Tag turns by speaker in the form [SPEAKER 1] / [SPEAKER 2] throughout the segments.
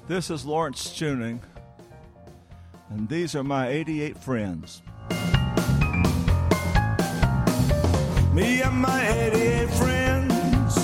[SPEAKER 1] This is Lawrence Tuning, and these are my 88 friends. Me and my 88 friends.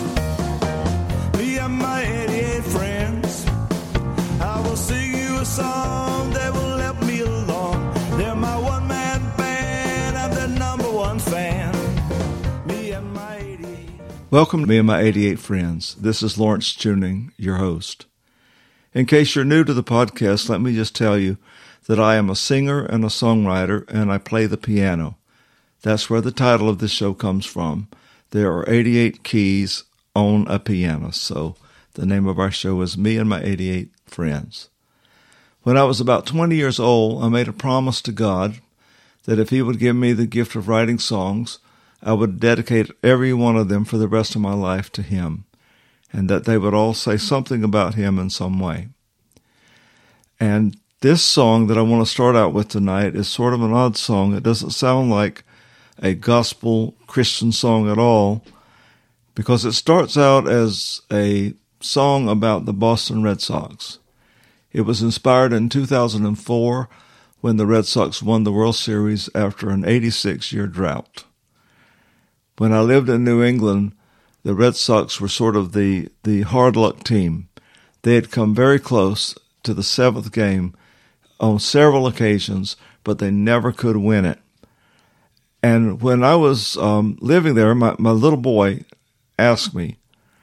[SPEAKER 1] Me and my 88 friends. I will sing you a song that will help me along. They're my one-man band. I'm their number one fan. Me and my 88. Welcome to Me and my 88 friends. This is Lawrence Tuning, your host. In case you're new to the podcast, let me just tell you that I am a singer and a songwriter, and I play the piano. That's where the title of this show comes from. There are 88 keys on a piano, so the name of our show is Me and My 88 Friends. When I was about 20 years old, I made a promise to God that if He would give me the gift of writing songs, I would dedicate every one of them for the rest of my life to Him, and that they would all say something about Him in some way. And this song that I want to start out with tonight is sort of an odd song. It doesn't sound like a gospel Christian song at all, because it starts out as a song about the Boston Red Sox. It was inspired in 2004 when the Red Sox won the World Series after an 86-year drought. When I lived in New England, the Red Sox were sort of the hard luck team. They had come very close to the seventh game on several occasions, but they never could win it. And when I was living there, my little boy asked me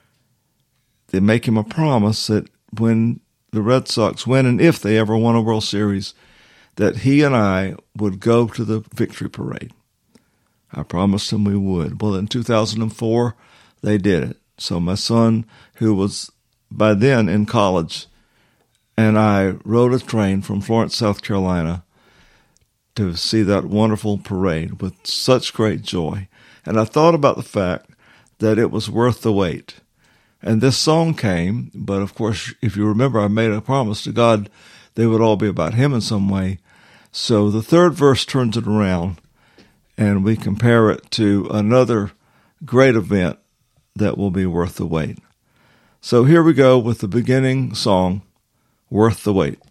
[SPEAKER 1] to make him a promise that when the Red Sox win, and if they ever won a World Series, that he and I would go to the victory parade. I promised him we would. Well, in 2004, they did it. So my son, who was by then in college, and I rode a train from Florence, South Carolina to see that wonderful parade with such great joy. And I thought about the fact that it was worth the wait. And this song came, but of course, if you remember, I made a promise to God they would all be about Him in some way. So the third verse turns it around, and we compare it to another great event that will be worth the wait. So here we go with the beginning song, Worth the Wait.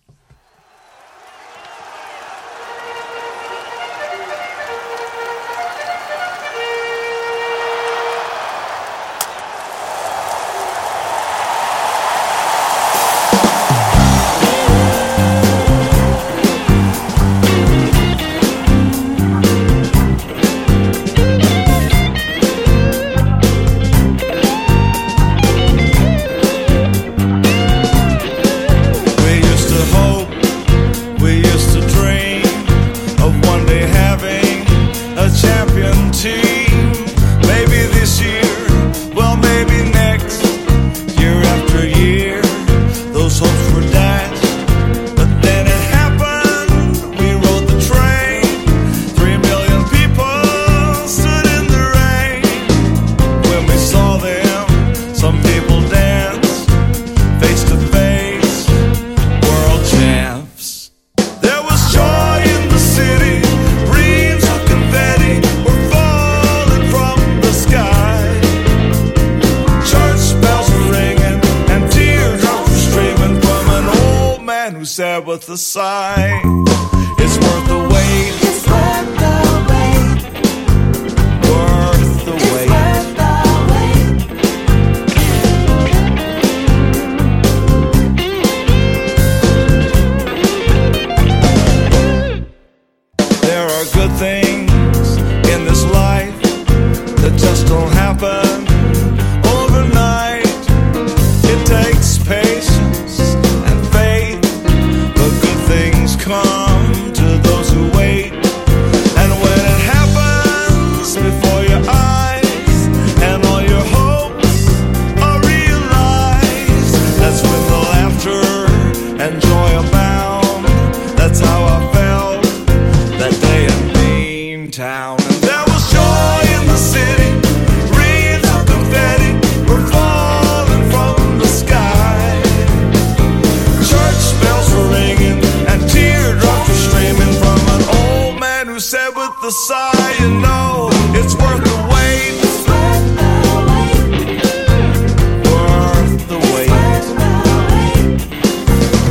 [SPEAKER 1] With the sigh, it's worth the wait. It's worth the wait. Worth the wait. It's worth the wait. There are good things in this life that just don't happen overnight. It takes patience and faith. Things come to those who wait, and when it happens before your eyes and all your hopes are realized, that's when the laughter and joy abound. That's how I felt that day in Beantown. And there was joy in the city, reeds of confetti were falling from the sky, church bells were ringing, teardrops were streaming from an old man who said with a sigh, you know, it's worth the wait. It's worth the wait. Worth the wait.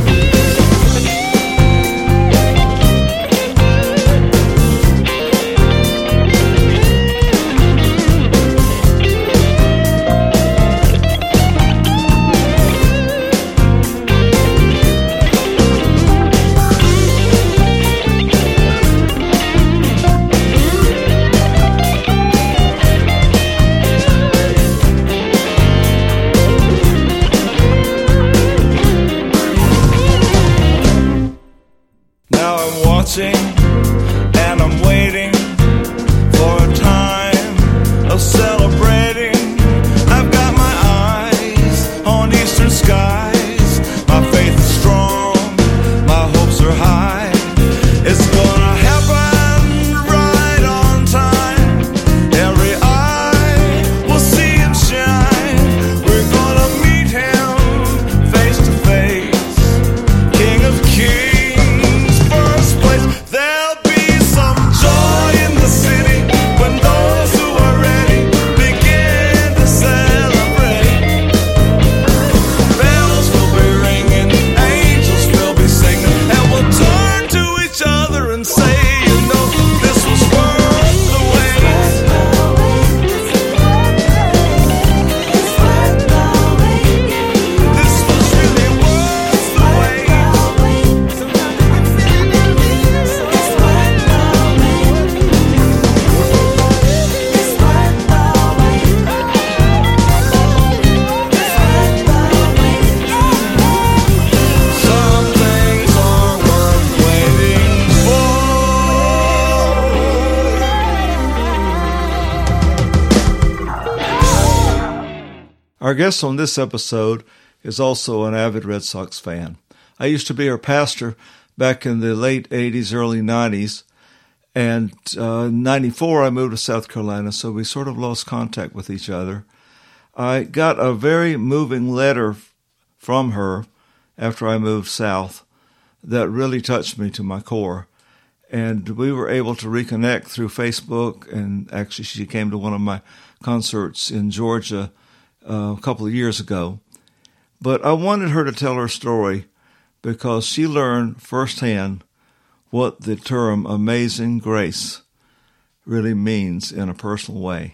[SPEAKER 1] Our guest on this episode is also an avid Red Sox fan. I used to be her pastor back in the late 80s, early 90s, and in 94 I moved to South Carolina, so we sort of lost contact with each other. I got a very moving letter from her after I moved south that really touched me to my core. And we were able to reconnect through Facebook, and actually she came to one of my concerts in Georgia a couple of years ago. But I wanted her to tell her story because she learned firsthand what the term amazing grace really means in a personal way.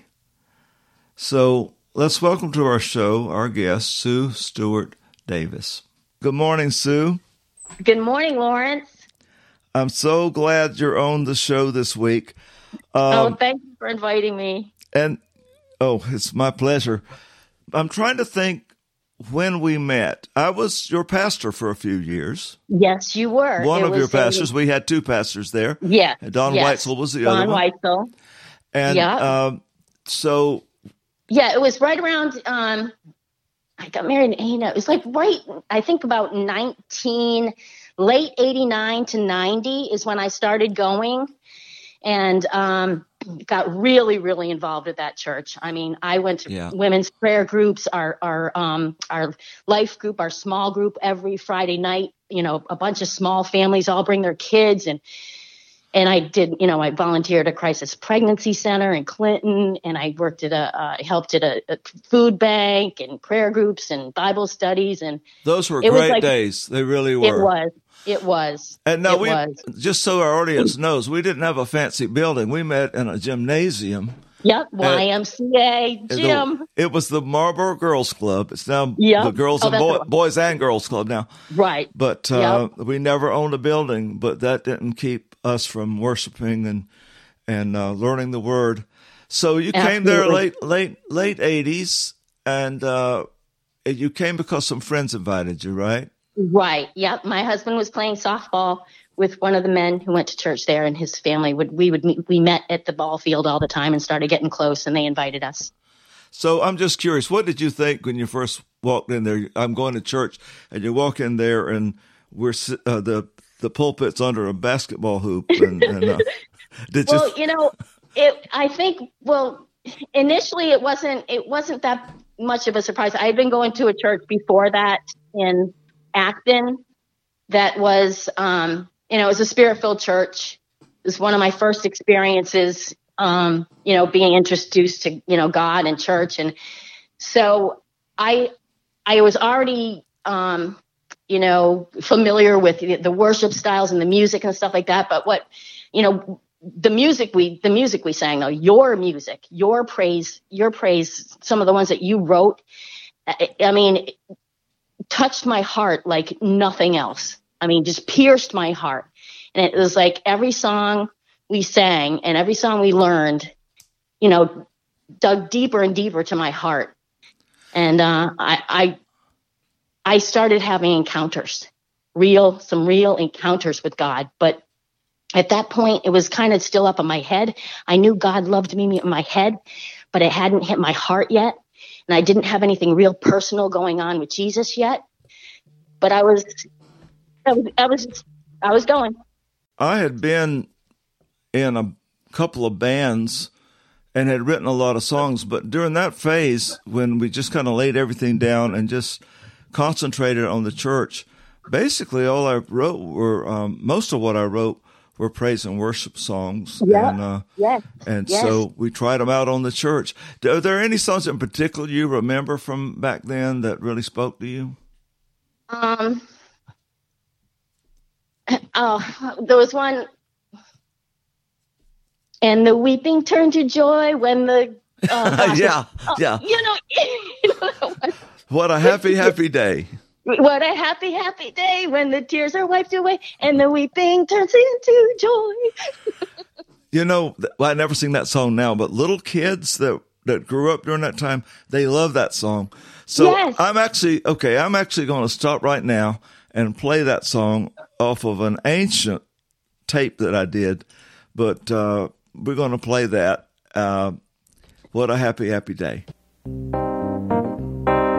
[SPEAKER 1] So let's welcome to our show our guest, Sue Stewart Davis. Good morning, Sue.
[SPEAKER 2] Good morning, Lawrence.
[SPEAKER 1] I'm so glad you're on the show this week.
[SPEAKER 2] Thank you for inviting me.
[SPEAKER 1] And, it's my pleasure. I'm trying to think when we met. I was your pastor for a few years.
[SPEAKER 2] Yes, you were.
[SPEAKER 1] One of your pastors. We had two pastors there.
[SPEAKER 2] Yes.
[SPEAKER 1] Don Weitzel was the other one.
[SPEAKER 2] Don Weitzel.
[SPEAKER 1] And so...
[SPEAKER 2] Yeah, it was right around... I got married in, it was like I think about late 89 to 90 is when I started going, and got really, really involved with that church. I mean, I went to women's prayer groups, our life group, our small group every Friday night. You know, a bunch of small families all bring their kids, and I did. You know, I volunteered at Crisis Pregnancy Center in Clinton, and I worked at helped at a food bank and prayer groups and Bible studies, and
[SPEAKER 1] those were great days. They really were.
[SPEAKER 2] It was.
[SPEAKER 1] And now just so our audience knows, we didn't have a fancy building. We met in a gymnasium.
[SPEAKER 2] Yep, YMCA gym.
[SPEAKER 1] It was the Marlboro Girls Club. It's now the Girls and Boys and Girls Club now.
[SPEAKER 2] Right.
[SPEAKER 1] But we never owned a building, but that didn't keep us from worshiping and learning the Word. So you came there late 80s, and you came because some friends invited you, right?
[SPEAKER 2] Right. Yep. My husband was playing softball with one of the men who went to church there, and his family we met at the ball field all the time and started getting close, and they invited us.
[SPEAKER 1] So I'm just curious, what did you think when you first walked in there? I'm going to church, and you walk in there, and we're the pulpit's under a basketball hoop. And
[SPEAKER 2] I think initially it wasn't that much of a surprise. I had been going to a church before that in Acton that was, it was a spirit-filled church. It was one of my first experiences, being introduced to, God and church. And so I was already, familiar with the worship styles and the music and stuff like that. But the music we sang, though, your music, your praise, some of the ones that you wrote, I mean, touched my heart like nothing else. I mean, just pierced my heart. And it was like every song we sang and every song we learned, dug deeper and deeper to my heart. And I started having encounters, some real encounters with God. But at that point, it was kind of still up in my head. I knew God loved me in my head, but it hadn't hit my heart yet. And I didn't have anything real personal going on with Jesus yet, but I was going.
[SPEAKER 1] I had been in a couple of bands and had written a lot of songs, but during that phase, when we just kind of laid everything down and just concentrated on the church, basically all I wrote were, most of what I wrote were praise and worship songs.
[SPEAKER 2] Yeah.
[SPEAKER 1] So we tried them out on the church. Are there any songs in particular you remember from back then that really spoke to you?
[SPEAKER 2] There was one, and the weeping turned to joy when the
[SPEAKER 1] yeah. What a happy day.
[SPEAKER 2] What a happy day when the tears are wiped away and the weeping turns into joy.
[SPEAKER 1] I never sing that song now, but little kids that grew up during that time, they love that song. So yes. I'm actually going to stop right now and play that song off of an ancient tape that I did, but we're going to play that. What a happy day.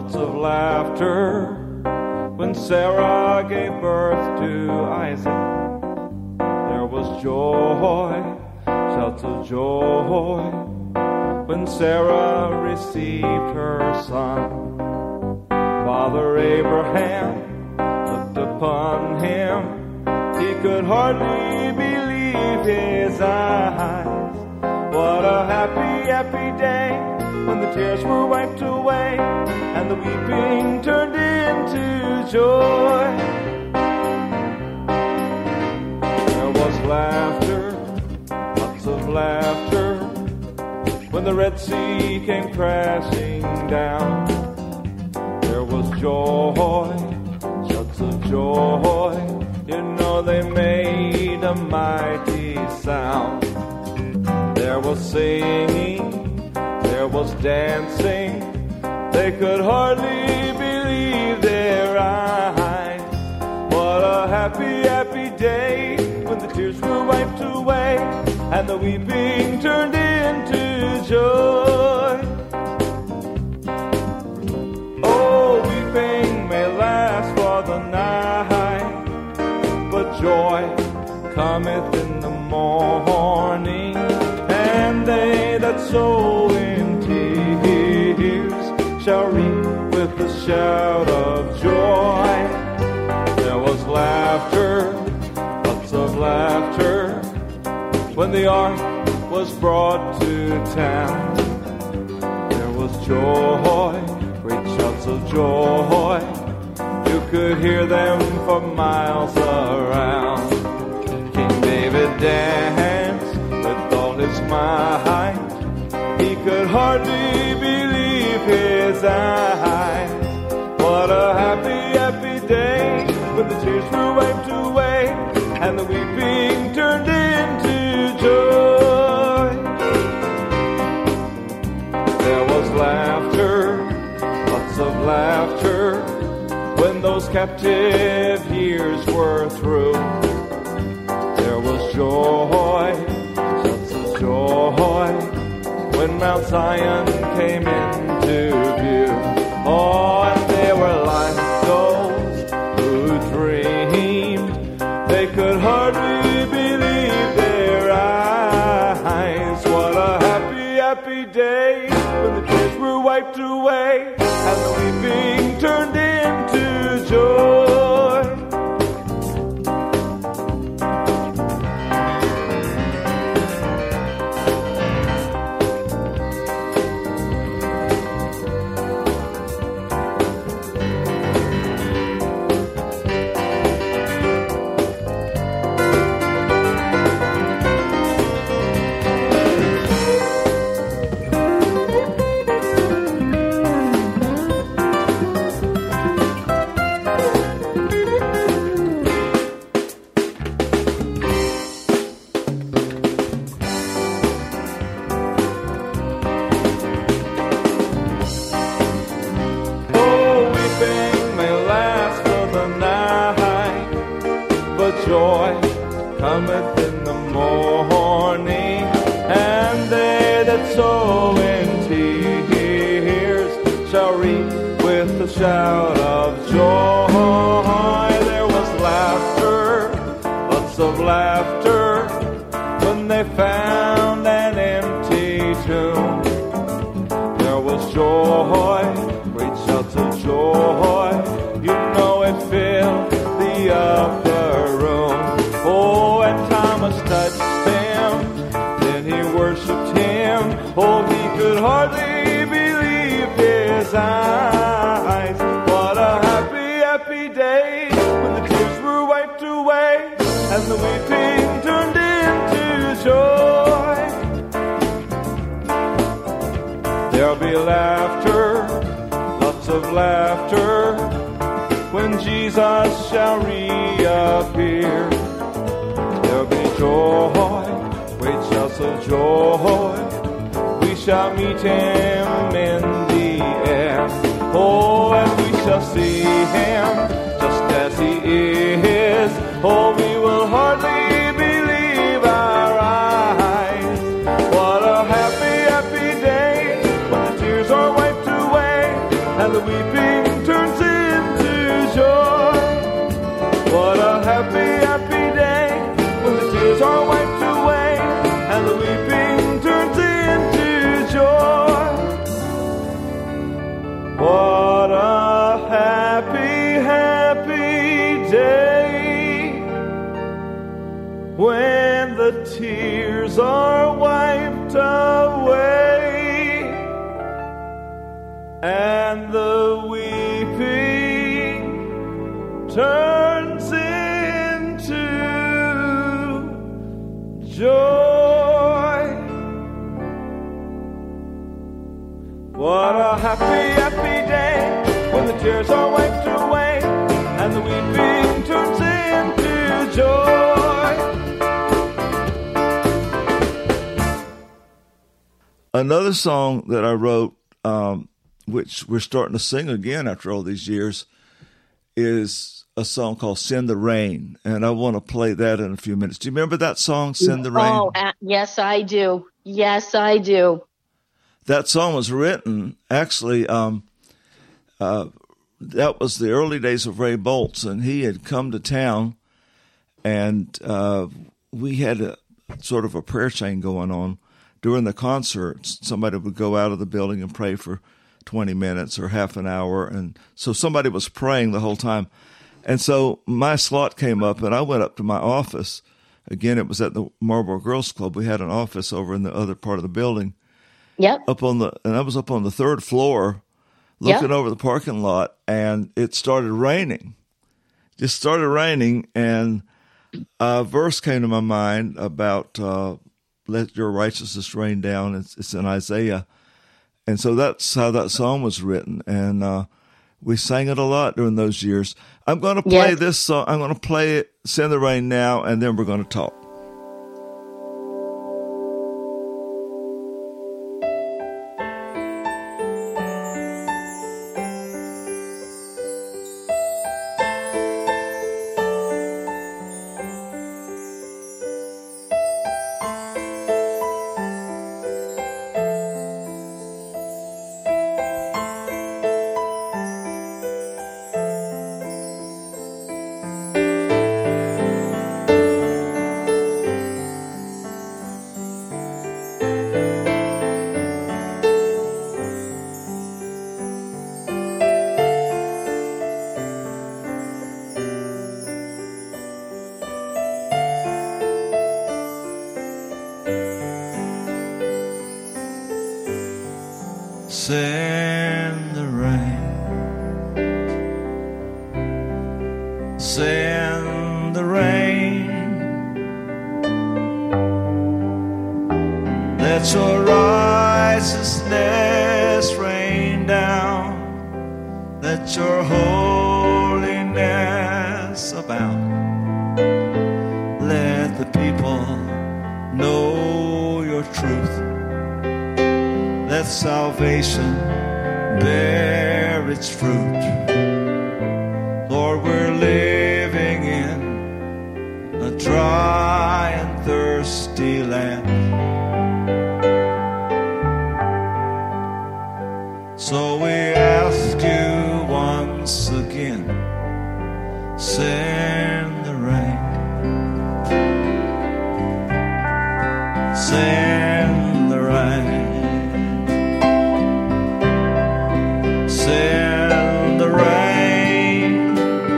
[SPEAKER 1] lots of laughter when Sarah gave birth to Isaac. There was joy, shouts of joy, when Sarah received her son. Father Abraham looked upon him, he could hardly believe his eyes. What a happy, happy day, when the tears were wiped away, and the weeping turned into joy. There was laughter, lots of laughter, when the Red Sea came crashing down. There was joy, shouts of joy, you know they made a mighty sound. There was singing, there was dancing, they could hardly believe their eyes. What a happy, happy day, when the tears were wiped away, and the weeping turned into joy. Oh, weeping may last for the night, but joy cometh in the morning. And they that sow in tears shall reap with a shout of joy. There was laughter, lots of laughter, when the ark was brought to town. There was joy, great shouts of joy, you could hear them for miles around. King David danced with all his might, he could hardly believe his eyes. What a happy, happy day, when the tears were wiped away, and the weeping turned into joy. There was laughter, lots of laughter, when those captive years were through. There was joy, shouts of joy, when Mount Zion came into view. Oh, and they were like those who dreamed, they could hardly believe their eyes. What a happy, happy day, when the tears were wiped away, and the weeping turned into joy. Joy cometh in the morning, and they that sow in tears shall reap with a shout of joy. There was laughter, lots of laughter, when they found an empty tomb. There was joy, great shouts of joy, you know it filled the upper room. Oh, and Thomas touched him, then he worshipped him. Oh, he could hardly believe his eyes. What a happy, happy day, when the tears were wiped away, and the weeping turned into joy. There'll be laughter, lots of laughter, when Jesus shall reappear. There'll be joy, great shouts of joy, we shall meet him in the air. Oh, and we shall see him just as he is. Oh, we will hardly believe our eyes. What a happy, happy day, when the tears are wiped away, and the weeping turns into joy. What a happy, happy day when the tears are wiped away and the weeping turns into joy. What a happy, happy day when the tears are wiped away and the weeping turns into joy. What a happy, happy day when the tears are wiped away and the weeping turns into joy. Another song that I wrote, which we're starting to sing again after all these years, is a song called Send the Rain. And I want to play that in a few minutes. Do you remember that song, Send the Rain?
[SPEAKER 2] Oh, yes, I do. Yes, I do.
[SPEAKER 1] That song was written, actually, that was the early days of Ray Boltz, and he had come to town, and we had a sort of a prayer chain going on. During the concerts, somebody would go out of the building and pray for 20 minutes or half an hour. And so somebody was praying the whole time. And so my slot came up, and I went up to my office. Again, it was at the Marlboro Girls Club. We had an office over in the other part of the building.
[SPEAKER 2] Yep.
[SPEAKER 1] And I was up on the third floor looking over the parking lot, and it started raining. Just started raining, and a verse came to my mind about let your righteousness rain down. It's in Isaiah. And so that's how that song was written. And we sang it a lot during those years. I'm going to play this song. I'm going to play it, Send the Rain now, and then we're going to talk. Send the rain, send the rain, let your righteousness rain down, let your holiness abound, let the people know your truth. Let salvation bear its fruit. Lord, we're living in a dry and thirsty land. So we ask you once again, send the rain. Send the rain. Send the rain.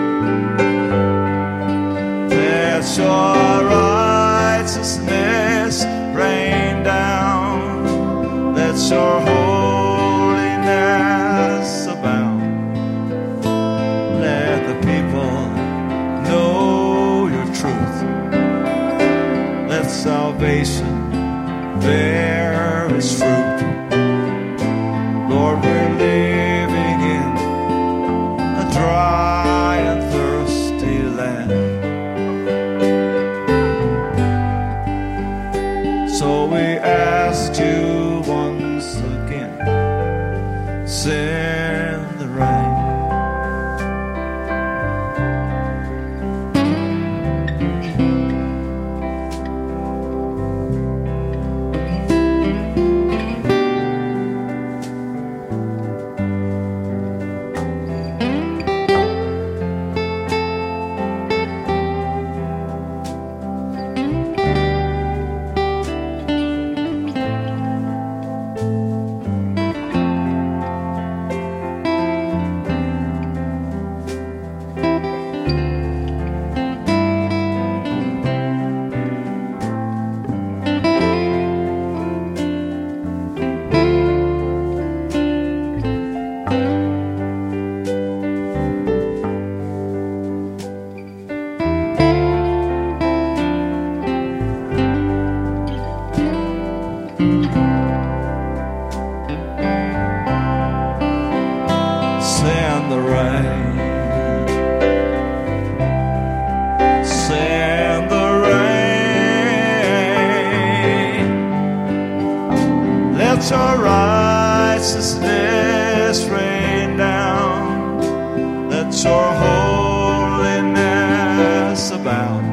[SPEAKER 1] Let your righteousness rain down. Let your holiness abound. Let the people your righteousness rain down. Let your holiness abound.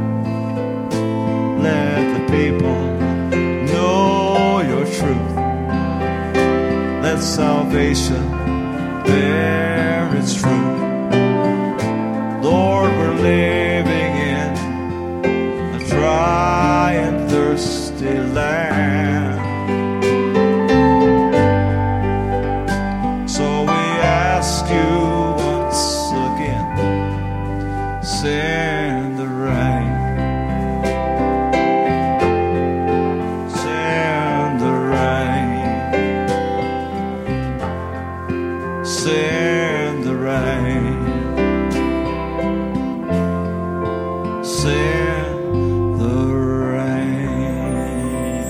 [SPEAKER 1] Let the people know your truth. Let salvation bear its fruit. Lord, we're living in a dry and thirsty land. So we ask you once again, send the rain. Send the rain. Send the rain. Send the rain.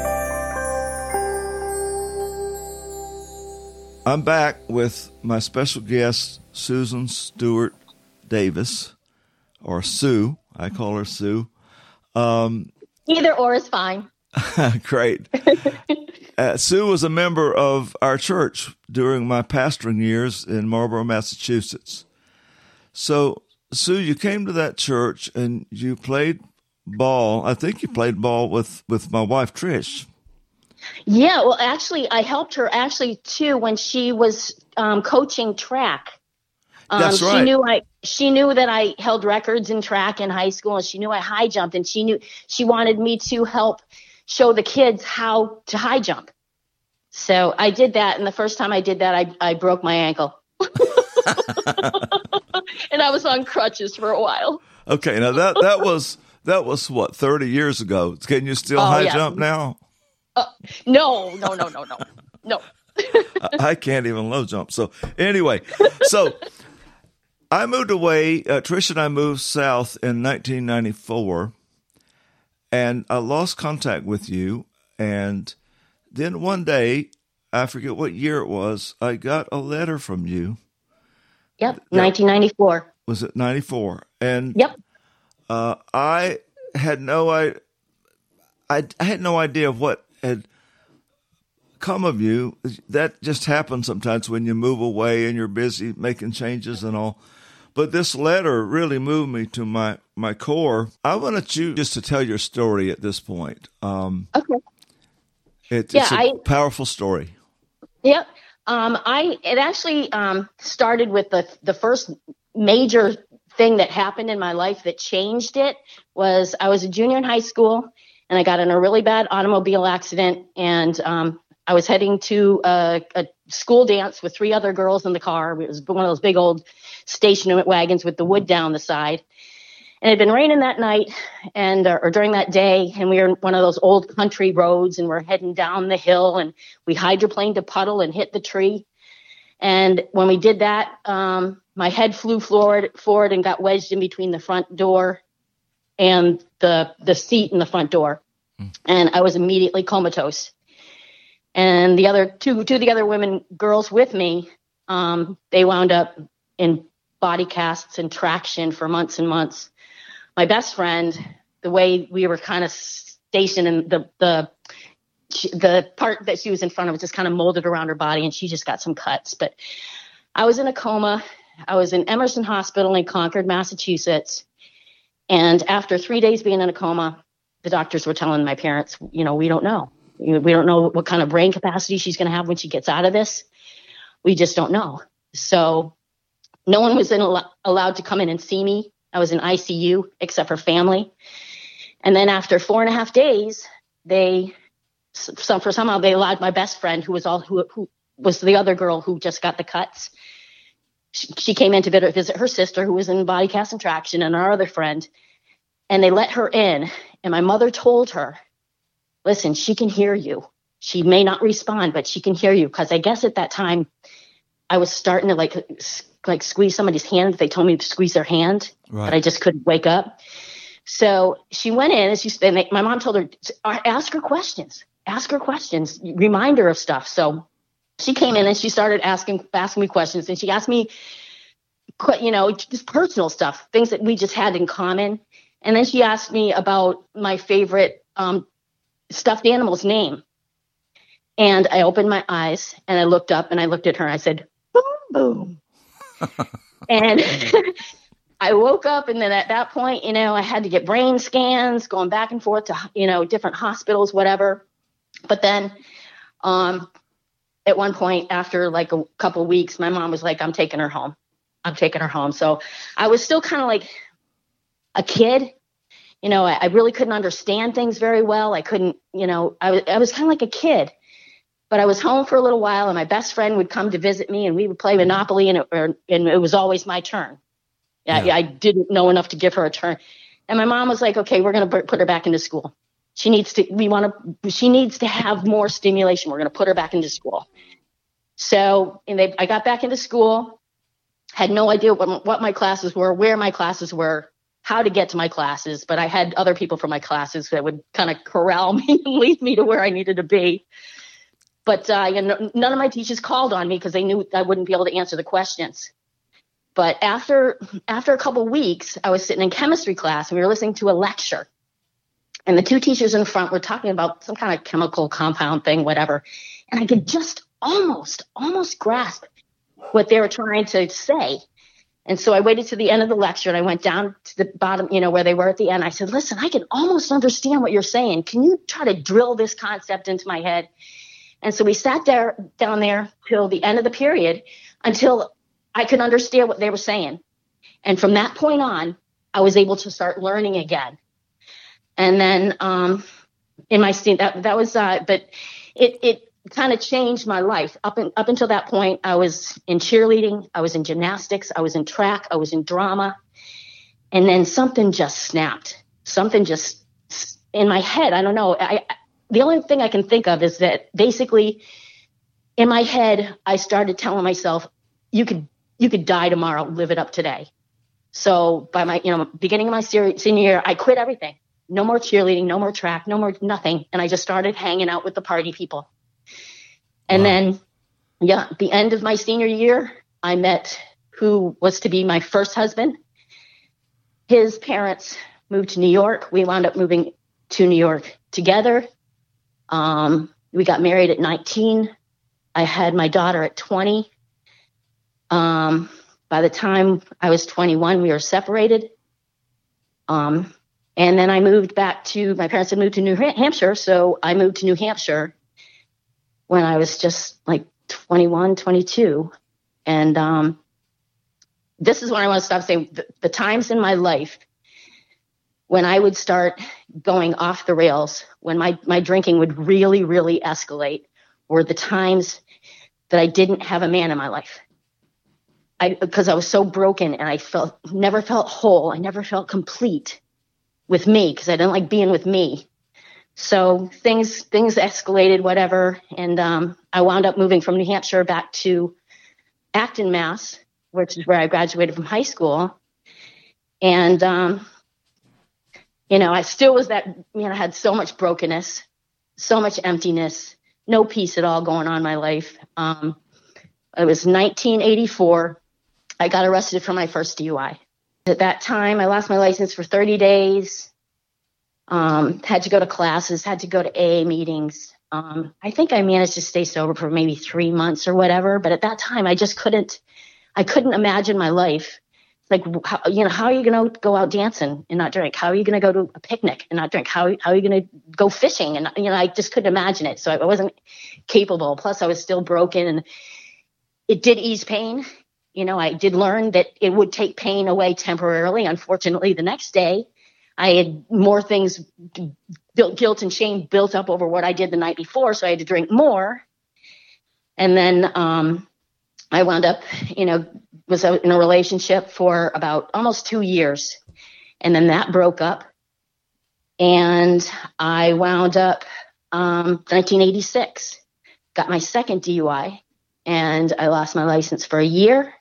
[SPEAKER 1] I'm back with my special guest, Susan Stewart Davis, or Sue. I call her Sue.
[SPEAKER 2] Either or is fine.
[SPEAKER 1] Great. Sue was a member of our church during my pastoring years in Marlborough, Massachusetts. So, Sue, you came to that church and you played ball. I think you played ball with my wife, Trish.
[SPEAKER 2] Yeah, well, actually, I helped her too when she was coaching track.
[SPEAKER 1] That's right.
[SPEAKER 2] She knew that I held records in track in high school, and she knew I high jumped, and she wanted me to help show the kids how to high jump. So I did that, and the first time I did that, I broke my ankle. And I was on crutches for a while.
[SPEAKER 1] Okay, now that was what, 30 years ago. Can you still high jump now?
[SPEAKER 2] No.
[SPEAKER 1] I can't even low jump. So anyway, I moved away. Trish and I moved south in 1994, and I lost contact with you. And then one day, I forget what year it was, I got a letter from you.
[SPEAKER 2] Yep, 1994.
[SPEAKER 1] Was it 94? And
[SPEAKER 2] yep.
[SPEAKER 1] I had no idea of what had come of you. That just happens sometimes when you move away and you're busy making changes and all. But this letter really moved me to my core. I wanted you just to tell your story at this point.
[SPEAKER 2] Okay.
[SPEAKER 1] It's a powerful story.
[SPEAKER 2] Yep. It actually started with the first major thing that happened in my life that changed it. Was I was a junior in high school, and I got in a really bad automobile accident, and I was heading to a school dance with 3 other girls in the car. It was one of those big old station wagons with the wood down the side. And it had been raining that night or during that day, and we were in one of those old country roads, and we're heading down the hill, and we hydroplaned a puddle and hit the tree. And when we did that, my head flew forward and got wedged in between the front door and the seat in the front door. And I was immediately comatose. And the other two of the other girls with me, they wound up in body casts and traction for months and months. My best friend, the way we were kind of stationed in the part that she was in front of was just kind of molded around her body, and she just got some cuts. But I was in a coma. I was in Emerson Hospital in Concord, Massachusetts. And after 3 days being in a coma, the doctors were telling my parents, we don't know. We don't know what kind of brain capacity she's going to have when she gets out of this. We just don't know. So no one was allowed to come in and see me. I was in ICU except for family. And then after 4.5 days, somehow they allowed my best friend, who was the other girl who just got the cuts. She came in to visit her sister, who was in body cast and traction, and our other friend. And they let her in. And my mother told her, listen, she can hear you. She may not respond, but she can hear you. Because I guess at that time, I was starting to like squeeze somebody's hand. They told me to squeeze their hand, right. But I just couldn't wake up. So she went in, and my mom told her, ask her questions, remind her of stuff. So she came in and she started asking me questions, and she asked me, just personal stuff, things that we just had in common. And then she asked me about my favorite stuffed animal's name. And I opened my eyes and I looked up and I looked at her and I said, boom, boom. And I woke up, and then at that point, I had to get brain scans, going back and forth to, different hospitals, whatever. But then at one point, after like a couple of weeks, my mom was like, I'm taking her home. So I was still kind of like a kid. I really couldn't understand things very well. I couldn't, I was kind of like a kid. But I was home for a little while, and my best friend would come to visit me, and we would play Monopoly, and it was always my turn. Yeah. I didn't know enough to give her a turn. And my mom was like, okay, we're going to put her back into school. She needs to have more stimulation. We're going to put her back into school. So I got back into school, had no idea what my classes were, where my classes were, how to get to my classes. But I had other people from my classes that would kind of corral me and lead me to where I needed to be. But none of my teachers called on me because they knew I wouldn't be able to answer the questions. But after a couple of weeks, I was sitting in chemistry class and we were listening to a lecture. And the two teachers in front were talking about some kind of chemical compound thing, whatever. And I could just almost grasp what they were trying to say. And so I waited to the end of the lecture and I went down to the bottom, where they were at the end. I said, listen, I can almost understand what you're saying. Can you try to drill this concept into my head? And so we sat down there till the end of the period until I could understand what they were saying. And from that point on, I was able to start learning again. And then in my that was, but it kind of changed my life. Up until that point, I was in cheerleading, I was in gymnastics, I was in track, I was in drama. And then something just snapped. Something just in my head. I don't know. The only thing I can think of is that basically in my head, I started telling myself, you could die tomorrow, live it up today. So by my, beginning of my senior year, I quit everything. No more cheerleading, no more track, no more nothing. And I just started hanging out with the party people. And then, at the end of my senior year, I met who was to be my first husband. His parents moved to New York. We wound up moving to New York together. We got married at 19. I had my daughter at 20. By the time I was 21, we were separated. And then I moved back my parents had moved to New Hampshire. So I moved to New Hampshire when I was just like 21, 22. And this is when I want to stop saying the times in my life when I would start going off the rails, when my drinking would really, really escalate, were the times that I didn't have a man in my life. Because I was so broken and I never felt whole. I never felt complete with me because I didn't like being with me. So things escalated, whatever. And I wound up moving from New Hampshire back to Acton, Mass, which is where I graduated from high school. And, I still was I had so much brokenness, so much emptiness, no peace at all going on in my life. It was 1984. I got arrested for my first DUI. At that time, I lost my license for 30 days, had to go to classes, had to go to AA meetings. I think I managed to stay sober for maybe 3 months or whatever. But at that time, I couldn't imagine my life. Like, how are you going to go out dancing and not drink? How are you going to go to a picnic and not drink? How are you going to go fishing? And, I just couldn't imagine it. So I wasn't capable. Plus, I was still broken, and it did ease pain. I did learn that it would take pain away temporarily. Unfortunately, the next day, I had more things, guilt and shame built up over what I did the night before. So I had to drink more. And then I wound up, was in a relationship for about almost 2 years. And then that broke up. And I wound up 1986, got my second DUI, and I lost my license for a year.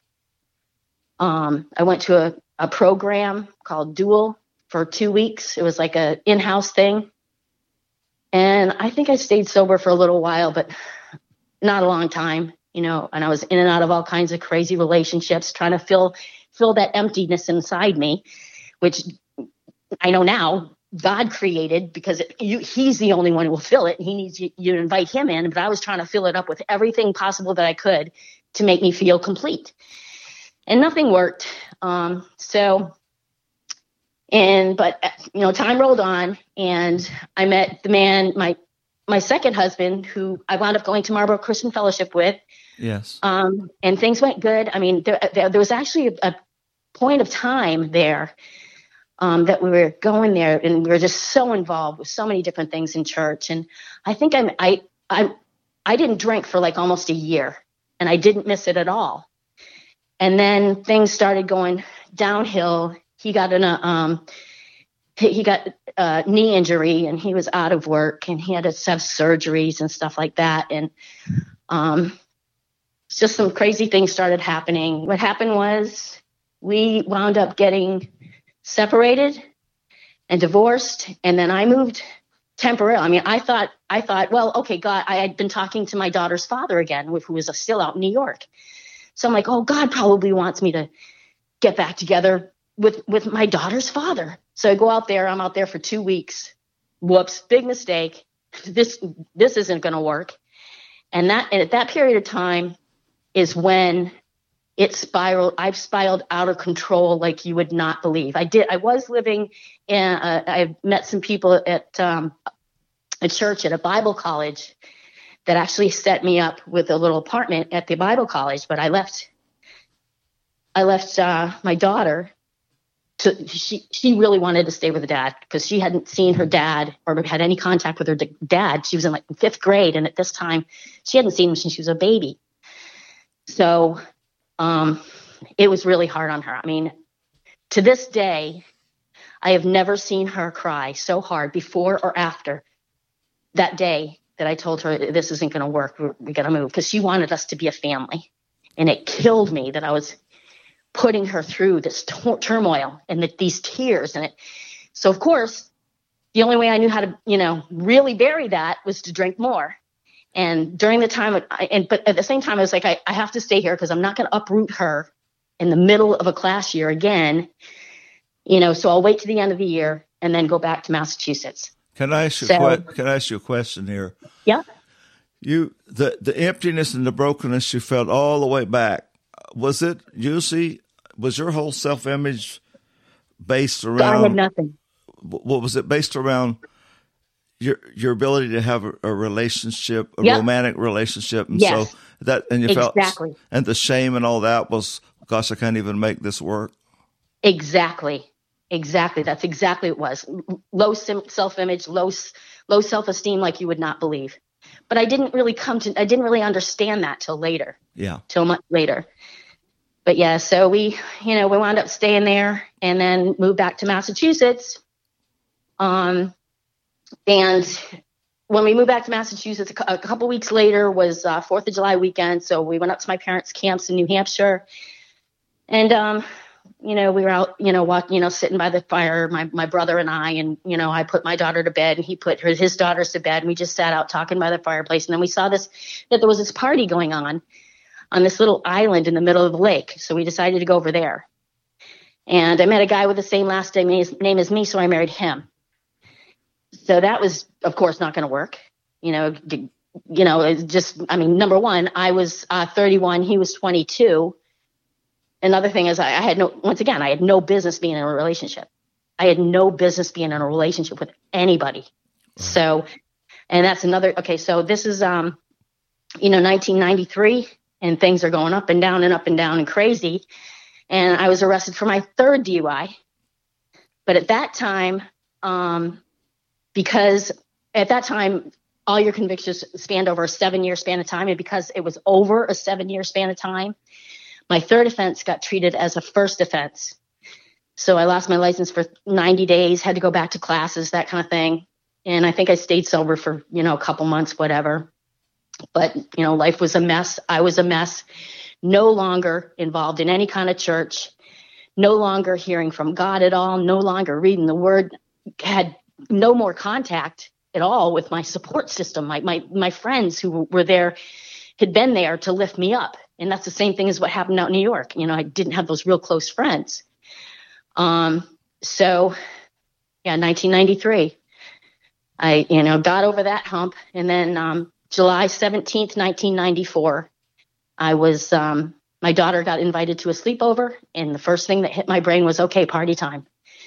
[SPEAKER 2] I went to a program called Dual for 2 weeks. It was like a in-house thing. And I think I stayed sober for a little while, but not a long time, and I was in and out of all kinds of crazy relationships, trying to fill that emptiness inside me, which I know now God created, because he's the only one who will fill it. He needs you to invite him in. But I was trying to fill it up with everything possible that I could to make me feel complete. And nothing worked. But time rolled on, and I met the man, my second husband, who I wound up going to Marlboro Christian Fellowship with.
[SPEAKER 3] Yes.
[SPEAKER 2] And things went good. I mean, there was actually a point of time there that we were going there, and we were just so involved with so many different things in church. And I think I didn't drink for like almost a year, and I didn't miss it at all. And then things started going downhill. He got a knee injury, and he was out of work, and he had to have surgeries and stuff like that. And just some crazy things started happening. What happened was we wound up getting separated and divorced, and then I moved temporarily. I mean, I thought, well, okay, God, I had been talking to my daughter's father again, who was still out in New York. So I'm like, oh, God probably wants me to get back together with my daughter's father. So I go out there. I'm out there for 2 weeks. Whoops, big mistake. This isn't going to work. And at that period of time is when it spiraled. I've spiraled out of control like you would not believe. I was living in, I met some people at a church at a Bible college that actually set me up with a little apartment at the Bible college. But I left my daughter. She really wanted to stay with her dad, because she hadn't seen her dad or had any contact with her dad. She was in like 5th grade. And at this time she hadn't seen him since she was a baby. So it was really hard on her. I mean, to this day, I have never seen her cry so hard before or after that day that I told her this isn't going to work. We got to move, because she wanted us to be a family. And it killed me that I was putting her through this turmoil and these tears. So of course, the only way I knew how to, really bury that was to drink more. And during the time, but at the same time, I was like, I have to stay here, because I'm not going to uproot her in the middle of a class year again. So I'll wait to the end of the year and then go back to Massachusetts.
[SPEAKER 3] Can I ask you a question here?
[SPEAKER 2] Yeah.
[SPEAKER 3] The emptiness and the brokenness you felt all the way back, was your whole self-image based around?
[SPEAKER 2] I had nothing.
[SPEAKER 3] What was it based around? Your ability to have a relationship, a
[SPEAKER 2] yep.
[SPEAKER 3] romantic relationship, and
[SPEAKER 2] yes.
[SPEAKER 3] so that, and you felt,
[SPEAKER 2] exactly.
[SPEAKER 3] And the shame and all that was, gosh, I can't even make this work.
[SPEAKER 2] Exactly. That's exactly what it was. Low self-image, low self-esteem, like you would not believe. But I didn't really understand that till later.
[SPEAKER 3] Yeah.
[SPEAKER 2] Till much later. But yeah, so we wound up staying there and then moved back to Massachusetts. And when we moved back to Massachusetts, a couple weeks later was 4th of July weekend. So we went up to my parents' camps in New Hampshire. And, we were out, walking, sitting by the fire, my brother and I I put my daughter to bed and he put his daughters to bed. And we just sat out talking by the fireplace. And then we saw that there was this party going on this little island in the middle of the lake. So we decided to go over there. And I met a guy with the same last name as me. So I married him. So that was, of course, not going to work. Number one, I was 31, he was 22. Another thing is I had no business being in a relationship. I had no business being in a relationship with anybody. Right. So, and that's another, okay. So this is, 1993, and things are going up and down and crazy. And I was arrested for my 3rd DUI. But at that time, because at that time, all your convictions spanned over a 7-year span of time. And because it was over a 7-year span of time, my 3rd offense got treated as a 1st offense. So I lost my license for 90 days, had to go back to classes, that kind of thing. And I think I stayed sober for, a couple months, whatever. But, life was a mess. I was a mess. No longer involved in any kind of church. No longer hearing from God at all. No longer reading the word. Had no more contact at all with my support system. My friends who were there had been there to lift me up. And that's the same thing as what happened out in New York. I didn't have those real close friends. So Yeah, 1993. I, got over that hump. And then July 17th, 1994, I was, my daughter got invited to a sleepover, and the first thing that hit my brain was, okay, party time.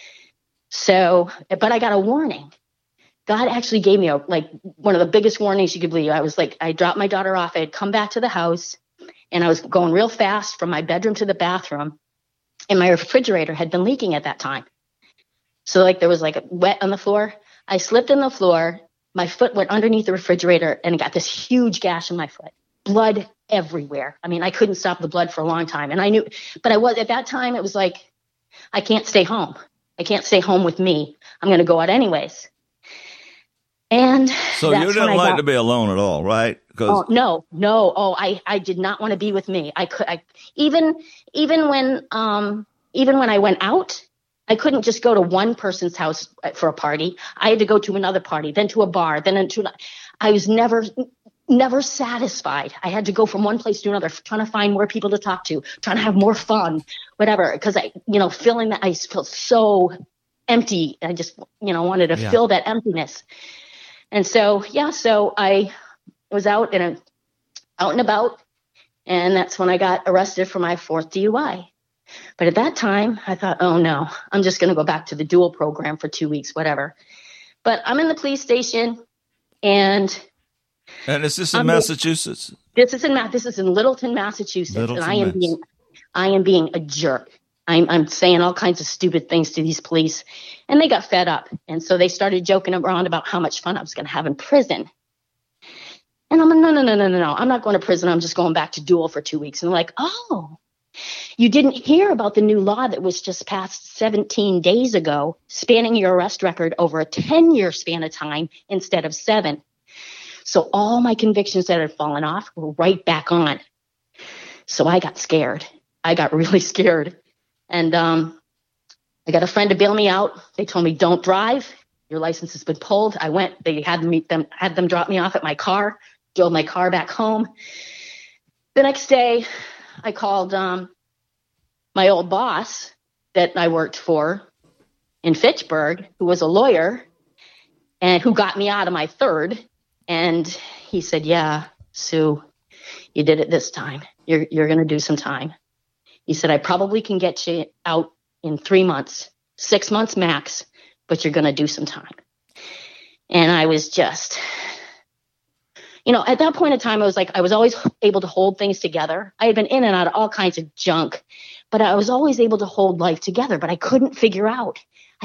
[SPEAKER 2] So, but I got a warning. God actually gave me one of the biggest warnings you could believe. I dropped my daughter off. I had come back to the house, and I was going real fast from my bedroom to the bathroom, and my refrigerator had been leaking at that time. So there was wet on the floor. I slipped on the floor. My foot went underneath the refrigerator and got this huge gash in my foot. Blood everywhere. I mean, I couldn't stop the blood for a long time. And I knew, but at that time, it was I can't stay home. I can't stay home with me. I'm going to go out anyways. And
[SPEAKER 3] so you didn't like to be alone at all, right?
[SPEAKER 2] No. Oh, I did not want to be with me. Even when I went out, I couldn't just go to one person's house for a party. I had to go to another party, then to a bar, I was never satisfied. I had to go from one place to another, trying to find more people to talk to, trying to have more fun, whatever. Because I felt so empty. I just, wanted to fill that emptiness. And so I was out and about, and that's when I got arrested for my 4th DUI. But at that time, I thought, oh no, I'm just going to go back to the dual program for 2 weeks, whatever. But I'm in the police station, and
[SPEAKER 3] is this in Massachusetts?
[SPEAKER 2] This is in Littleton, Massachusetts, and I am being a jerk. I'm saying all kinds of stupid things to these police, and they got fed up, and so they started joking around about how much fun I was going to have in prison. And I'm like, no, I'm not going to prison. I'm just going back to dual for 2 weeks. And they're like, oh, you didn't hear about the new law that was just passed 17 days ago, spanning your arrest record over a 10-year span of time instead of 7. So all my convictions that had fallen off were right back on. So I got scared. I got really scared. And I got a friend to bail me out. They told me, don't drive. Your license has been pulled. I went. They had them drop me off at my car, drove my car back home. The next day, I called my old boss that I worked for in Fitchburg, who was a lawyer and who got me out of my 3rd. And he said, yeah, Sue, you did it this time. You're going to do some time. He said, I probably can get you out in 3 months, 6 months max, but you're going to do some time. And I was just, at that point in time, I was always able to hold things together. I had been in and out of all kinds of junk, but I was always able to hold life together. But I couldn't figure out,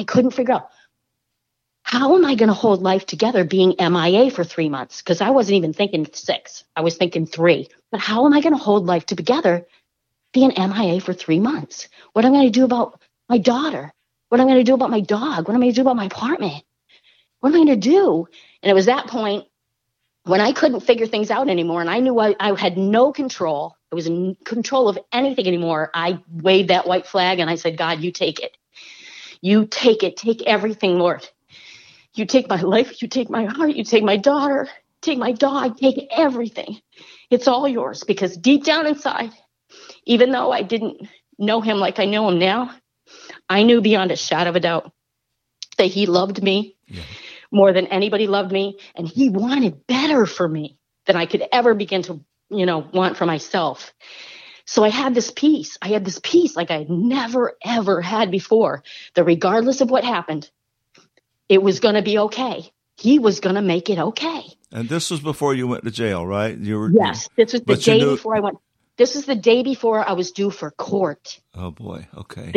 [SPEAKER 2] how am I going to hold life together being MIA for 3 months? Because I wasn't even thinking 6. I was thinking 3. But how am I going to hold life together being MIA for 3 months? What am I going to do about my daughter? What am I going to do about my dog? What am I going to do about my apartment? What am I going to do? And it was that point when I couldn't figure things out anymore, and I knew I had no control. I was in control of anything anymore. I waved that white flag and I said, God, you take it. You take it. Take everything, Lord. You take my life. You take my heart. You take my daughter. Take my dog. Take everything. It's all yours. Because deep down inside, even though I didn't know him like I know him now, I knew beyond a shadow of a doubt that he loved me more than anybody loved me. And he wanted better for me than I could ever begin to, want for myself. So I had this peace. Like I had never, ever had before, that regardless of what happened, it was going to be okay. He was going to make it okay.
[SPEAKER 3] And this was before you went to jail, right?
[SPEAKER 2] Yes. This was the day before I went. This is the day before I was due for court.
[SPEAKER 3] Oh boy. Okay.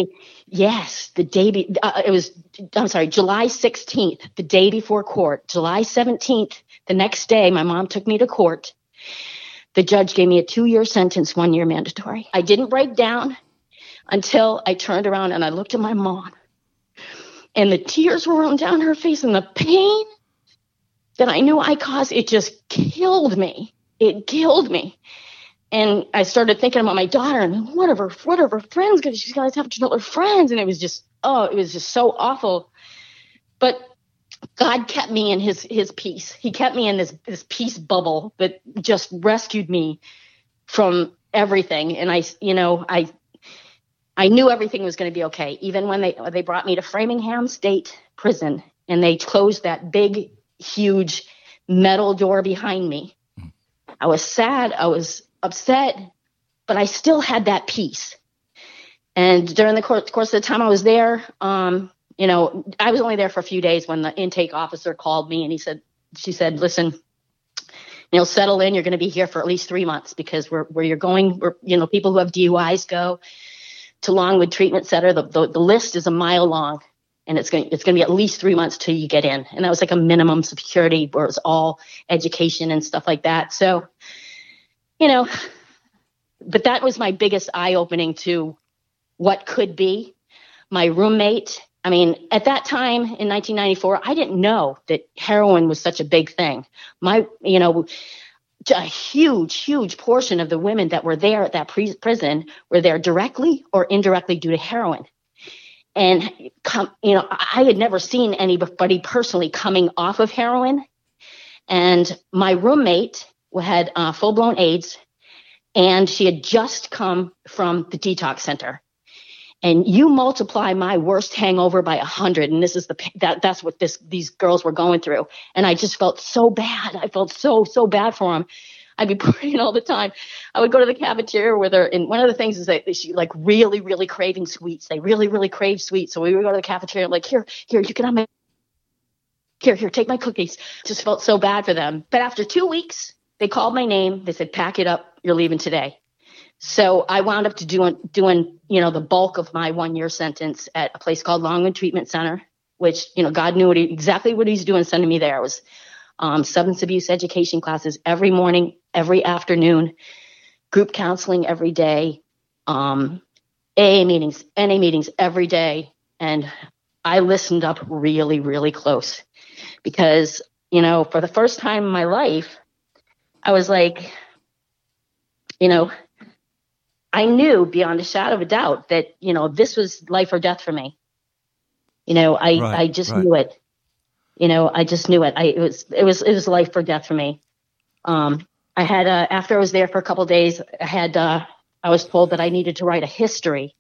[SPEAKER 2] July 16th, the day before court. July 17th, the next day, my mom took me to court. The judge gave me a 2-year sentence, 1 year mandatory. I didn't break down until I turned around and I looked at my mom. And the tears were rolling down her face, and the pain that I knew I caused, it just killed me. It killed me. And I started thinking about my daughter and what are her friends going to do? She's going to have to tell her friends. And it was just so awful. But God kept me in his peace. He kept me in this peace bubble that just rescued me from everything. And I knew everything was going to be okay. Even when they brought me to Framingham State prison, and they closed that big, huge metal door behind me. I was sad. I was upset, but I still had that peace. And during the course of the time I was there, you know, I was only there for a few days when the intake officer called me, and she said, listen, you know, settle in. You're going to be here for at least 3 months, because where you're going, you know, people who have DUIs go to Longwood Treatment Center. The list is a mile long, and it's going to be at least 3 months till you get in. And that was like a minimum security, where it was all education and stuff like that. So, you know, but that was my biggest eye-opening to what could be. My roommate, I mean, at that time in 1994, I didn't know that heroin was such a big thing. You know, a huge portion of the women that were there at that prison were there directly or indirectly due to heroin. And, you know, I had never seen anybody personally coming off of heroin. And my roommate had full-blown AIDS, and she had just come from the detox center. And you multiply my worst hangover by 100, and this is that's what these girls were going through. And I just felt so bad. I felt so bad for them. I'd be praying all the time. I would go to the cafeteria with her, and one of the things is that she like really craving sweets. They really crave sweets. So we would go to the cafeteria. I'm like, here, you can have my here, take my cookies. Just felt so bad for them. But after 2 weeks, they called my name. They said, pack it up. You're leaving today. So I wound up doing, you know, the bulk of my 1 year sentence at a place called Longwood Treatment Center, which, you know, God knew exactly what he's doing sending me there. It was substance abuse education classes every morning, every afternoon, group counseling every day, AA meetings, NA meetings every day. And I listened up really close, because, you know, for the first time in my life, I was like, you know, I knew beyond a shadow of a doubt that, you know, this was life or death for me. You know, I just knew it. You know, I just knew it. It was life or death for me. I had after I was there for a couple of days, I was told that I needed to write a history.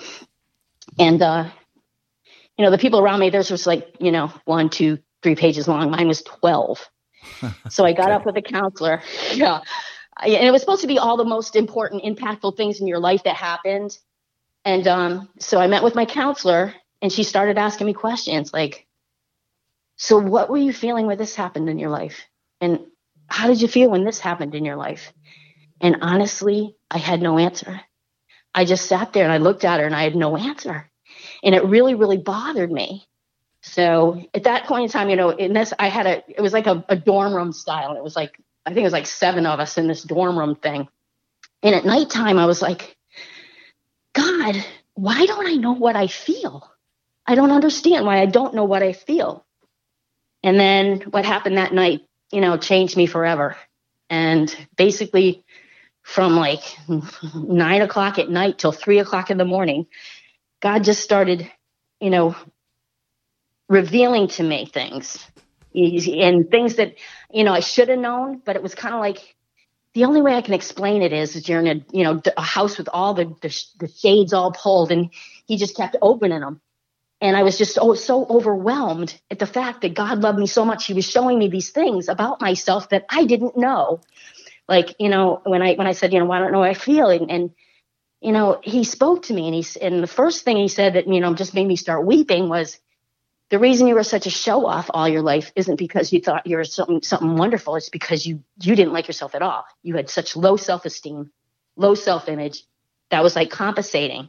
[SPEAKER 2] And you know, the people around me, theirs was like, you know, 1, 2, 3 pages long. Mine was 12. So I got up with a counselor. Yeah. And it was supposed to be all the most important, impactful things in your life that happened. And so I met with my counselor, and she started asking me questions like, so what were you feeling when this happened in your life? And how did you feel when this happened in your life? And honestly, I had no answer. I just sat there and I looked at her and I had no answer. And it really bothered me. So at that point in time, you know, it was like a dorm room style. It was like, I think it was like 7 of us in this dorm room thing. And at nighttime, I was like, God, why don't I know what I feel? I don't understand why I don't know what I feel. And then what happened that night, you know, changed me forever. And basically from like 9 o'clock at night till 3 o'clock in the morning, God just started, you know, revealing to me things. And things that, you know, I should have known, but it was kind of like, the only way I can explain it is you're in a house with all the shades all pulled, and he just kept opening them. And I was just so overwhelmed at the fact that God loved me so much. He was showing me these things about myself that I didn't know. Like, you know, when I said, you know, I don't know how I feel. And you know, he spoke to me, and the first thing he said that, you know, just made me start weeping was, the reason you were such a show off all your life isn't because you thought you were something wonderful. It's because you didn't like yourself at all. You had such low self-esteem, low self-image. That was like compensating.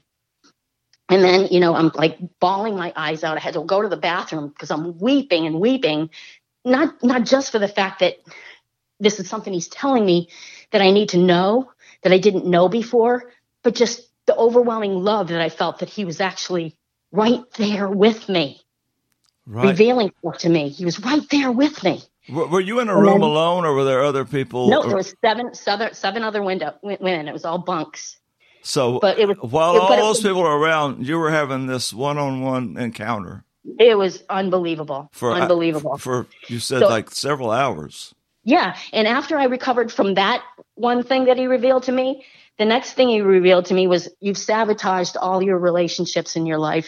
[SPEAKER 2] And then, you know, I'm like bawling my eyes out. I had to go to the bathroom because I'm weeping and weeping, not just for the fact that this is something he's telling me that I need to know, that I didn't know before, but just the overwhelming love that I felt that he was actually right there with me. Right. Revealing stuff to me. He was right there with me.
[SPEAKER 3] Were you in a room alone, or were there other people?
[SPEAKER 2] No, there was seven other women. It was all bunks.
[SPEAKER 3] So while all those people were around, you were having this one-on-one encounter.
[SPEAKER 2] It was unbelievable. Unbelievable.
[SPEAKER 3] For you said like several hours.
[SPEAKER 2] Yeah, and after I recovered from that one thing that he revealed to me, the next thing he revealed to me was, you've sabotaged all your relationships in your life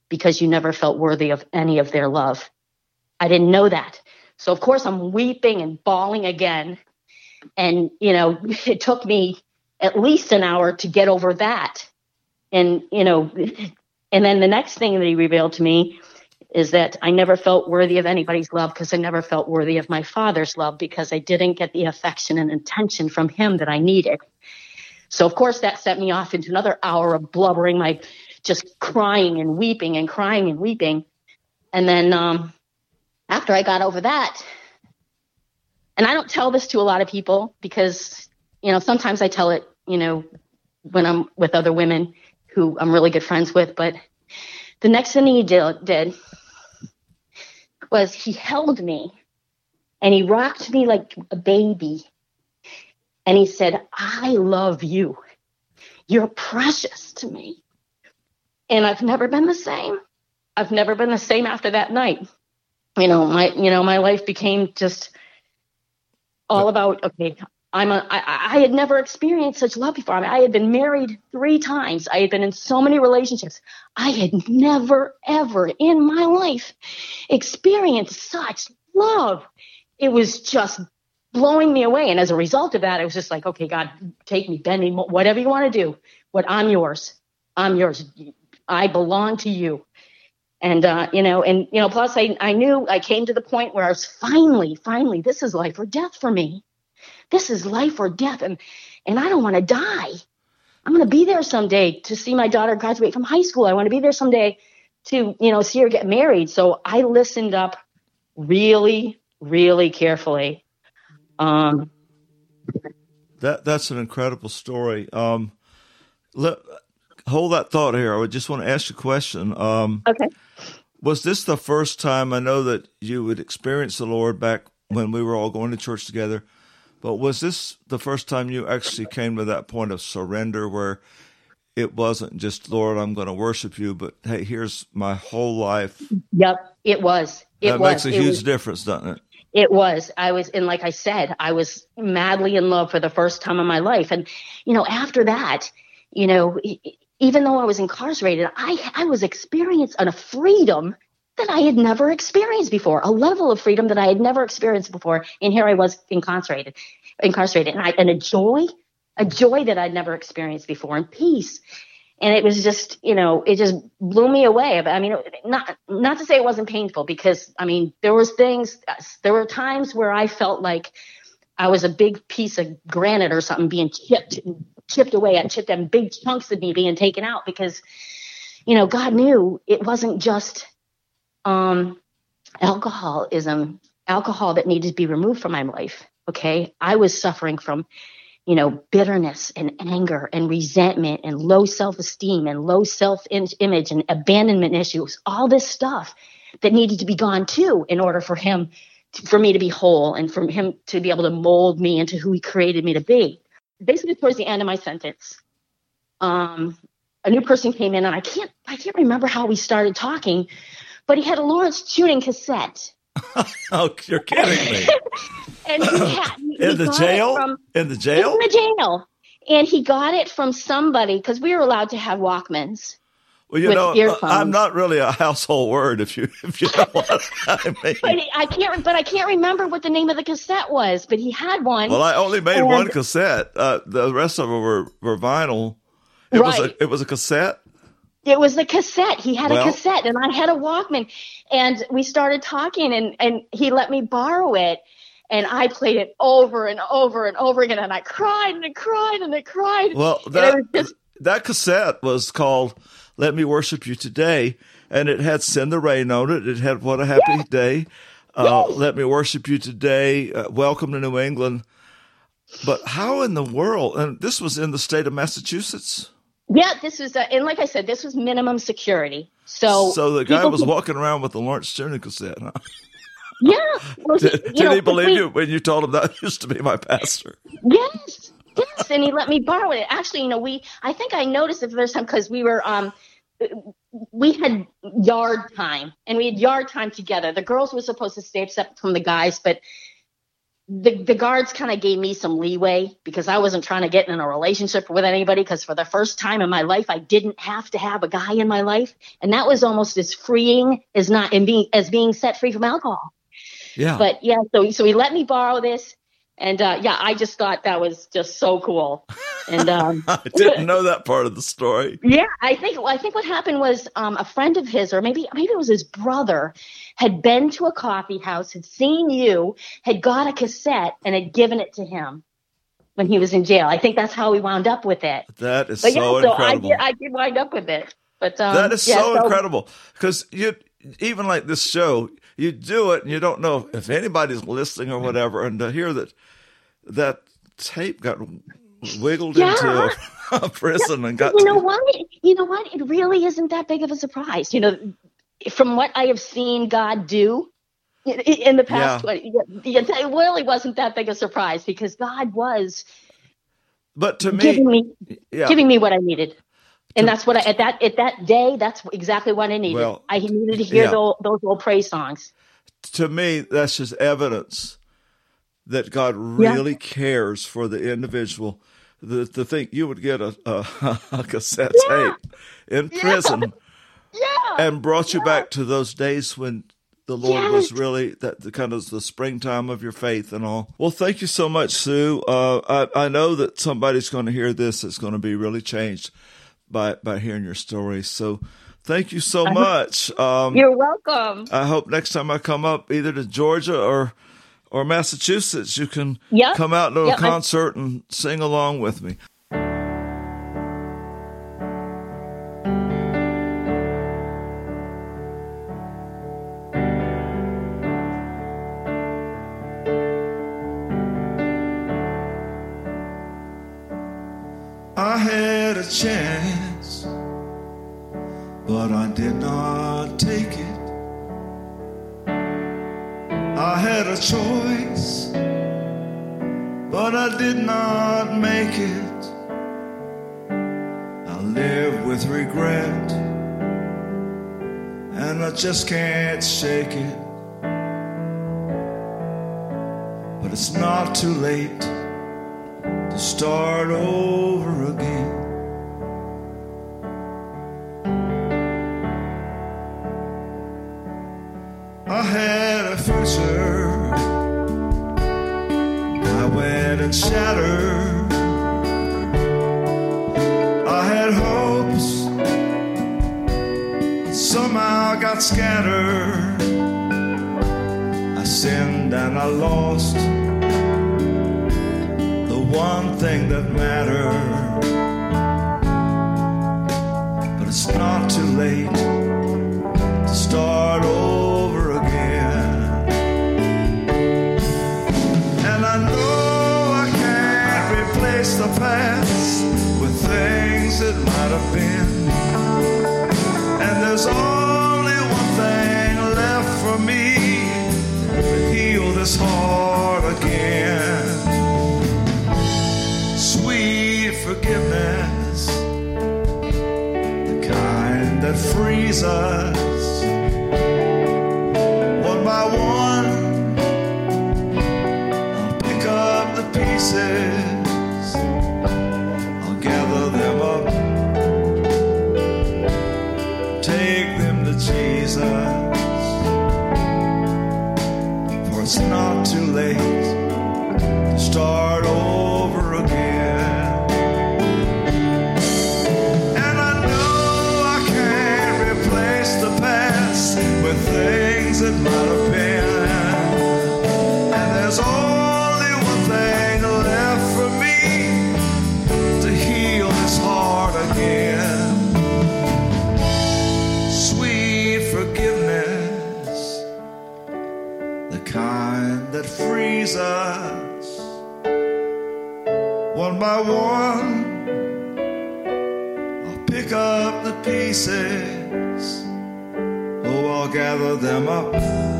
[SPEAKER 2] because you never felt worthy of any of their love. I didn't know that. So, of course, I'm weeping and bawling again. And, it took me at least an hour to get over that. And, and then the next thing that he revealed to me is that I never felt worthy of anybody's love because I never felt worthy of my Father's love because I didn't get the affection and attention from him that I needed. So, of course, that set me off into another hour of blubbering, just crying and weeping and crying and weeping. And then after I got over that, and I don't tell this to a lot of people because, sometimes I tell it, when I'm with other women who I'm really good friends with. But the next thing he did was he held me and he rocked me like a baby. And he said, I love you. You're precious to me. And I've never been the same. I've never been the same after that night. My life became just all about, okay, I had never experienced such love before. I had been married 3 times. I had been in so many relationships. I had never, ever in my life experienced such love. It was just blowing me away. And as a result of that, it was just like, okay, God, take me, bend me, whatever you want to do. I'm yours. I'm yours. I belong to you. And, plus I knew I came to the point where I was finally, this is life or death for me. This is life or death. And I don't want to die. I'm going to be there someday to see my daughter graduate from high school. I want to be there someday to, see her get married. So I listened up really, really carefully.
[SPEAKER 3] That's an incredible story. Hold that thought here. I just want to ask you a question.
[SPEAKER 2] Okay.
[SPEAKER 3] Was this the first time? I know that you would experience the Lord back when we were all going to church together, but was this the first time you actually came to that point of surrender where it wasn't just, Lord, I'm going to worship you, but hey, here's my whole life?
[SPEAKER 2] Yep, it was.
[SPEAKER 3] That makes a huge difference, doesn't it?
[SPEAKER 2] It was. And like I said, I was madly in love for the first time in my life. And, after that, even though I was incarcerated, I was experiencing a freedom that I had never experienced before, a level of freedom that I had never experienced before. And here I was incarcerated, and a joy that I'd never experienced before, and peace. And it was just, it just blew me away. I mean, not to say it wasn't painful, because there were times where I felt like I was a big piece of granite or something being chipped away. I chipped and big chunks of me being taken out because, God knew it wasn't just alcohol that needed to be removed from my life. Okay. I was suffering from, bitterness and anger and resentment and low self-esteem and low self-image and abandonment issues, all this stuff that needed to be gone too in order for me to be whole and for him to be able to mold me into who he created me to be. Basically, towards the end of my sentence, a new person came in, and I can't remember how we started talking, but he had a Lawrence Tuning cassette.
[SPEAKER 3] Oh, you're kidding me!
[SPEAKER 2] And
[SPEAKER 3] in the jail? In the jail?
[SPEAKER 2] In the jail. And he got it from somebody, because we were allowed to have Walkmans.
[SPEAKER 3] Well, I'm not really a household word if you know what I mean.
[SPEAKER 2] I can't remember what the name of the cassette was, but he had one.
[SPEAKER 3] Well, I only made one cassette. The rest of them were vinyl. It was a cassette.
[SPEAKER 2] It was a cassette. He had a cassette, and I had a Walkman. And we started talking, and he let me borrow it. And I played it over and over and over again, and I cried and I cried and I cried.
[SPEAKER 3] Well, that cassette was called "Let Me Worship You Today," and it had "Send the Rain" on it. It had "What a Happy Day," "Let Me Worship You Today," "Welcome to New England." But how in the world? And this was in the state of Massachusetts.
[SPEAKER 2] Yeah, this was, and like I said, this was minimum security. So
[SPEAKER 3] the guy was walking around with the Lawrence Tuning cassette, huh?
[SPEAKER 2] Yeah. Well,
[SPEAKER 3] did he believe you when you told him that used to be my pastor?
[SPEAKER 2] Yes, and he let me borrow it. Actually, I think I noticed it the first time because we had yard time, and we had yard time together. The girls were supposed to stay separate from the guys, but the guards kind of gave me some leeway because I wasn't trying to get in a relationship with anybody, because for the first time in my life, I didn't have to have a guy in my life. And that was almost as freeing as being set free from alcohol.
[SPEAKER 3] Yeah.
[SPEAKER 2] But yeah, so he let me borrow this. And I just thought that was just so cool. And
[SPEAKER 3] I didn't know that part of the story.
[SPEAKER 2] Yeah, I think what happened was a friend of his, or maybe it was his brother, had been to a coffee house, had seen you, had got a cassette, and had given it to him when he was in jail. I think that's how we wound up with it.
[SPEAKER 3] That is incredible.
[SPEAKER 2] I did wind up with it. But
[SPEAKER 3] that is so incredible, because even like this show, you do it and you don't know if anybody's listening or whatever, and to hear that tape got wiggled into a prison and got.
[SPEAKER 2] You know what? It really isn't that big of a surprise. From what I have seen God do in the past 20, it really wasn't that big a surprise, because God was.
[SPEAKER 3] But to me,
[SPEAKER 2] giving me what I needed. And that's what at that day, that's exactly what I needed.
[SPEAKER 3] Well,
[SPEAKER 2] I needed to hear those old praise songs.
[SPEAKER 3] To me, that's just evidence that God really cares for the individual. To think you would get a cassette tape in prison and brought you back to those days when the Lord was really the kind of the springtime of your faith and all. Well, thank you so much, Sue. I know that somebody's going to hear this that's going to be really changed by hearing your story. So thank you so much.
[SPEAKER 2] You're welcome.
[SPEAKER 3] I hope next time I come up either to Georgia or Massachusetts, you can come out to a concert and sing along with me.
[SPEAKER 1] I had a chance, but I did not take it. I had a choice, but I did not make it. I live with regret, and I just can't shake it. But it's not too late to start over again. I had a future, I went and shattered. I had hopes, somehow got scattered. I sinned and I lost one thing that mattered. But it's not too late to start over again. And I know I can't replace the past with things that might have been. And there's only one thing left for me to heal this heart again. Sweet forgiveness, the kind that frees us. One by one, I'll pick up the pieces, I'll gather them up, take them to Jesus. For it's not too late to start over again. Things that might have been. And there's only one thing left for me to heal this heart again. Sweet forgiveness, the kind that frees us. One by one, I'll pick up the pieces, I'll gather them up,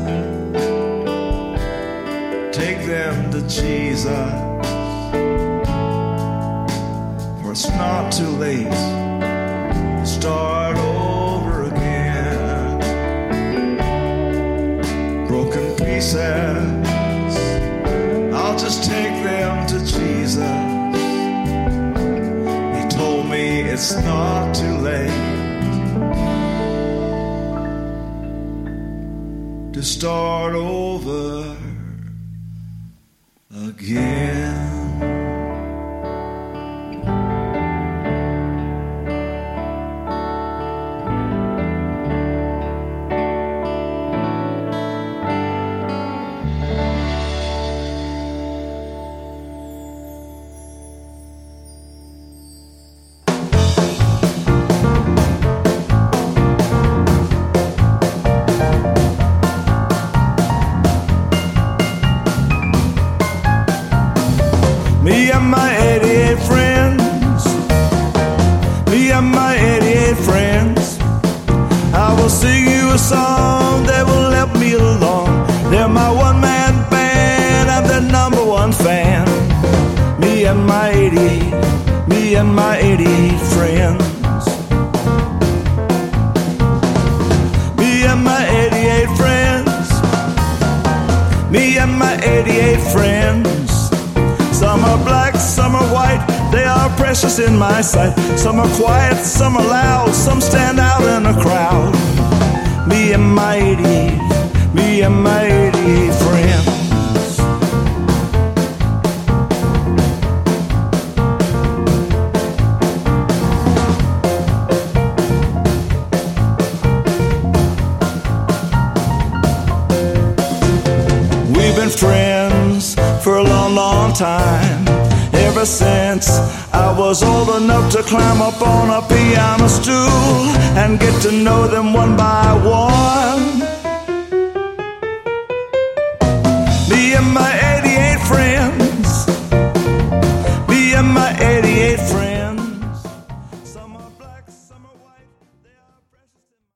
[SPEAKER 1] take them to Jesus. For it's not too late to start over again. Broken pieces, I'll I'll just take them to Jesus. He told me it's not too late to start over again. Me and my 88 friends, me and my 88 friends, I will sing you a song that will help me along. They're my one-man band, I'm their number one fan. Me and my 88, me and my 88 friends. Me and my 88 friends, me and my 88 friends. Some are black, some are white, they are precious in my sight. Some are quiet, some are loud, some stand out in a crowd. Me and my 88, me and my 88 friends. We've been friends for a long, long time, ever since I was old enough to climb up on a piano stool and get to know them one by one. Me and my